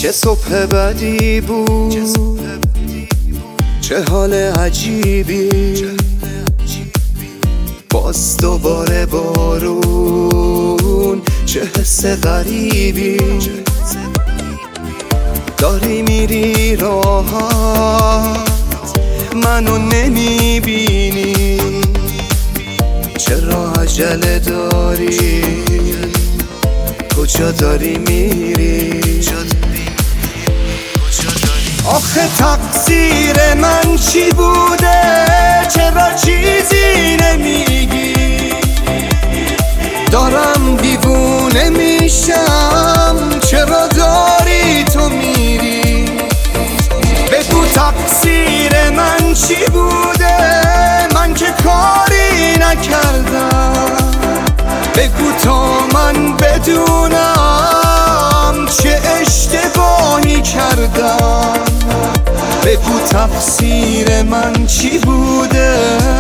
چه صبح بدی بود، چه حال عجیبی، باز دوباره بارون، چه حس غریبی. داری میری راحت، منو نمیبینی، چرا عجله داری، کجا داری میری؟ آخه تقصیر من چی بوده، چرا چیزی نمیگی؟ دارم دیوونه میشم، چرا داری تو میری؟ بگو تقصیر من چی بوده، من که کاری نکردم. بگو تا من بدونم چه اشتباهی کردم. بگو تقصیر من چی بوده.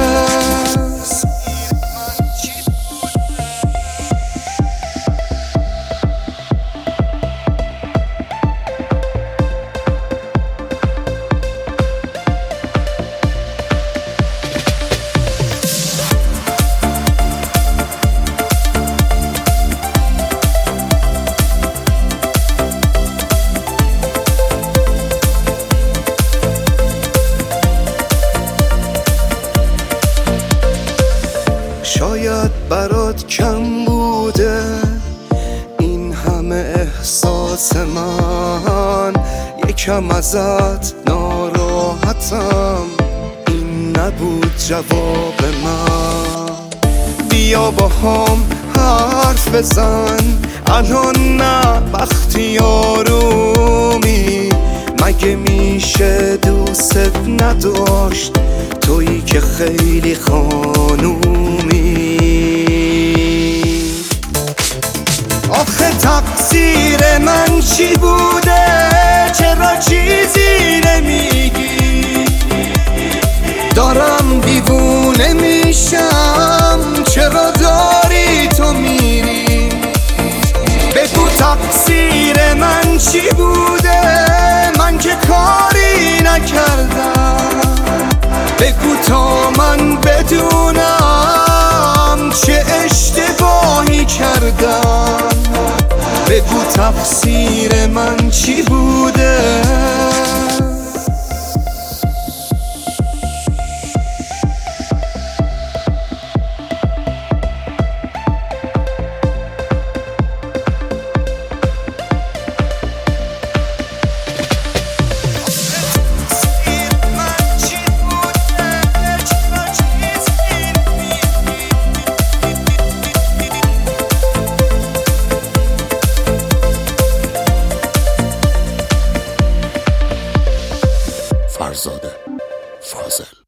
شاید برات کم بوده این همه احساس من، یکم ازت ناراحتم، این نبود جواب من. بیا با هم حرف بزن، الان نه وقتی آرومی. مگه میشه دوست نداشت تویی که خیلی خانومی؟ آخه تقصیر من چی بوده، چرا چیزی نمیگی؟ دارم دیوونه میشم، چرا داری تو میری؟ بگو تقصیر من چی بوده، من که کاری نکردم. بگو تا من بدونم چه اشتباهی کردم. بگو تقصیر من چی بوده. فرزاده فاضل.